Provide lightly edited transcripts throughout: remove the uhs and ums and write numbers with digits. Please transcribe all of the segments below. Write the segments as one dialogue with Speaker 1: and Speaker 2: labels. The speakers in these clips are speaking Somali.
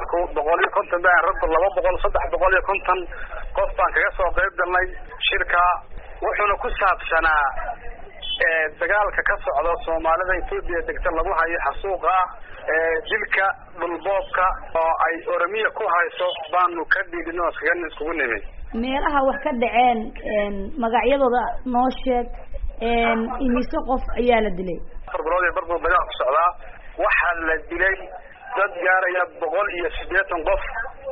Speaker 1: dagaalku 150 baan rag 200 350 qof baan kaga soo qayb galnay shirka wuxuuna ku saabsanaa dagaalka ka socda Soomaalida Itoobiya degta lagu hayo xasuuqa jilka dhulboobka oo ay Oromiya ku hayso baanu ka dhigno sagan isku nimay
Speaker 2: meelaha wax ka dhaceen magacyadooda noo sheeg imise qof ayaa la dilay
Speaker 1: farbaroodii barbar dagaal ku socdaa waxa la dilay dad gaaraya 180 qof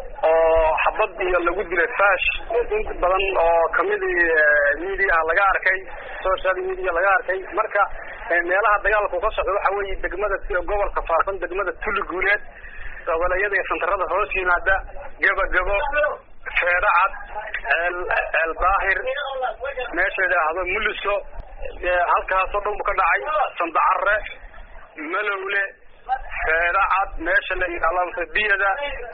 Speaker 1: oo xabad iyo lagu dilay faash inta badan oo kamidii media laga arkay social media laga arkay marka meelaha dagaalku ka socdo waxa weeye degmada gobolka Faafan degmada Tuliguuleed gobolayada santarada hoos yimaada gabagabo feeracad el baahir meesha hada muliso halkaas oo dhan ka dhacay sandacarre malowle feeracad meesha la yiraahdo biyada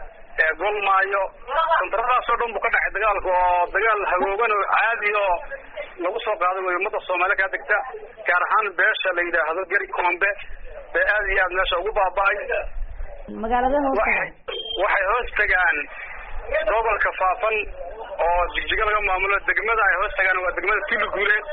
Speaker 1: golmaayo santaradaas oo dhan ka dhacay dagaalku oo dagaal hagoogan oo caadi oo lagu soo qaaday ummadda Soomaaliyeed ka degta gaar ahaan beesha la yiraahdo gari koombe aad iyo aad meesha ugu baabay
Speaker 2: magaalada
Speaker 1: waxay hoos tagaan gobolka Faafan oo jigjiga laga maamulo degmada ay hoos tagaan waa degmada Tuliguuleed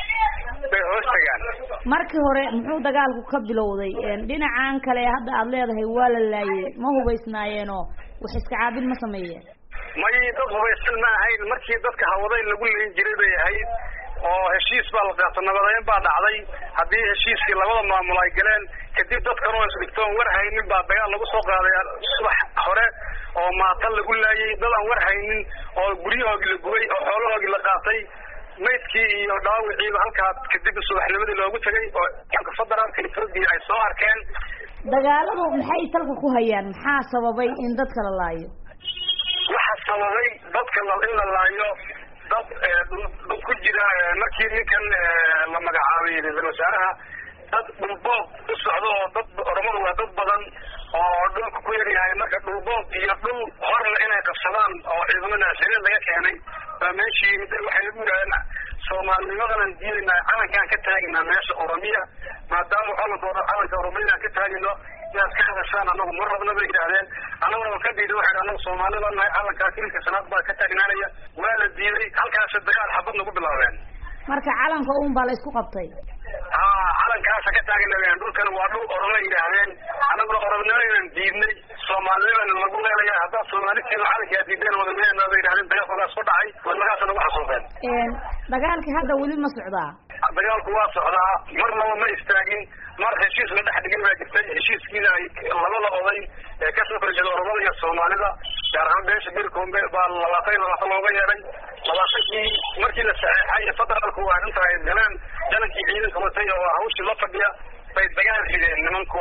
Speaker 1: bay hoos tagaan
Speaker 2: markii hore muxuu dagaalku ka bilowday dhinacan kale hadda aad leedahay waa la laayay ma hubaysnaayeen oo wax iska caabin ma sameeyeen
Speaker 1: may dad hubaysan ma ahayn markii dadka hawaday lagu leeyin jiray bay ahayd oo heshiis baa la qaatay nabadeyn baa dhacday hadii heshiiskii labada maamul ay galeen kadib dadka oo isdhigtoon war haynin baa dagaal lagu soo qaaday subax hore oo maatan lagu laayay dad aan war haynin oo guriyahooda la gubay oo xoolahooda la qaatay meydkii iyo dhaawicii halka kadib subaxnimadii loogu tagay oo xalka federaalka Itoobiya ay soo arkeen
Speaker 2: dagaaladu maxay salka ku hayaan maxaa sababay in dadka la laayo
Speaker 1: waxa sababay dadka la laayo dad ku jira markii ninkan la magacaabay ra'iisul wasaaraha dad dhulboob u socdo dad Oromo waa dad badan oo dhulka ku yaryahay marka dhulboob iyo dhul hor la inay qabsadaan oo ciidamada Soomaaliyeed laga keenay meeshii waxay u yiraahdeen Soomaaliyeed diidina calankan ka taagnaa meesha Oromiya maadaama calanka Oromiya ka taagno yaas ka hadashaan anagu mar rabna bay yiraahdeen anagu ka diiday waxay anagu Soomaaliyeed calanka kilka sanad baa ka taagnaanaya waa la diiday halkaas dagaal xabad lagu bilaabeen
Speaker 2: marka calanka baa la isku qabtay
Speaker 1: calankaas ka taagnaa dhulkan waa dhul Oromo yiraahdeen anagu Oromonimada diidnay Soomaaliyeed lagu leeyahay hadda Soomaaliyeed calanka diideen wada meesha yiraahdeen dagaalkaas ku dhacay wadagaas lagu xasuuqeen
Speaker 2: dagaalka hadda wali ma socdaa
Speaker 1: dagaalku waa socdaa marna ma istaagin mar heshiis la dhaxdhigay waa jirtay heshiiskiina ay labada oday ka soo horjeedo Oromada iyo Soomaalida gaar ahaan beesha Birkombe baa looga yeeray labadii markii la saxeexay federaalku waa intaay galaan janankii ciidanka watay oo hawshii la fadhiya bay dagaal xideen nimanku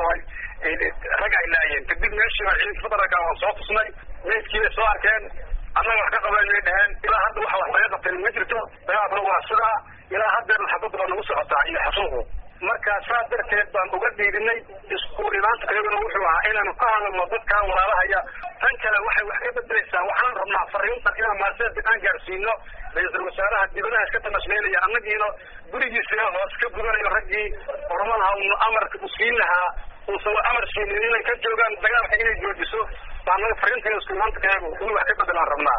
Speaker 1: rag ay laayeen kadib meeshii ciidanka federaalka oo soo tusnay meeskii soo arkeen annaga wax ka qabanay dhahan ilaa hadda waxa wax laga qabtay ma jirto dagaalku waa sida ilaa hadda xabadda nagu socotaa iyo xasuuqo marka saa darteed baan uga dhiirinay isku ilaanta ayaguna wuxuu ahaa inaanu ka hadalno dadkan walaalahaya tan kale waxay wax ka bedelaysaa waxaan rabnaa fariinta inaan maasada aan gaarsiino ra'iisul wasaaraha dibadaha iska tamasleynaya annagiina gurigiisa hoos ka gudanayo raggii Oromada amarka u siin lahaa oo amar siin inay ka joogaan dagaalka inay joojiso baan fariinta isku ilaanta kayagu wax ka bedelaan rabnaa